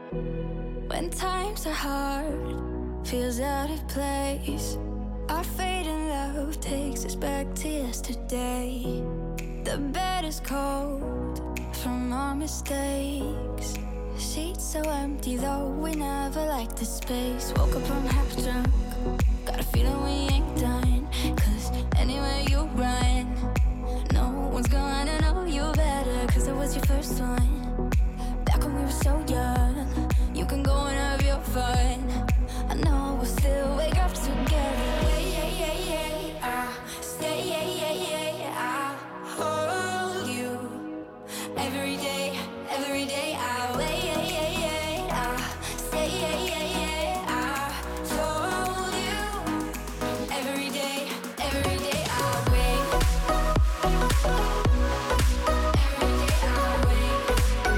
When times are hard, feels out of place. Our fading love takes us back to yesterday. The bed is cold from our mistakes. Sheets so empty though we never liked the space. Woke up, I'm half drunk, got a feeling we ain't done. Cause anywhere you run, no one's gonna know you better. Cause I was your first one, back when we were so young. You can go and have your fun, I know we'll still wake up together. Stay, I'll hold you every day I'll wait. I'll stay, I'll hold you every day I'll wait. Every day I'll wait.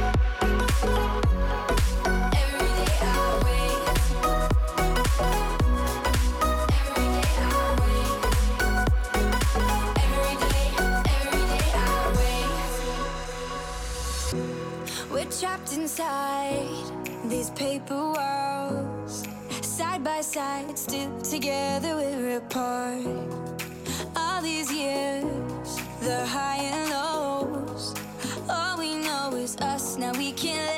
Every day I'll wait. Every day I'll wait. Every day I'll wait. We're trapped inside these paper walls, side by side, still together, we're apart. All these years, the high and lows, all we know is us, now we can't let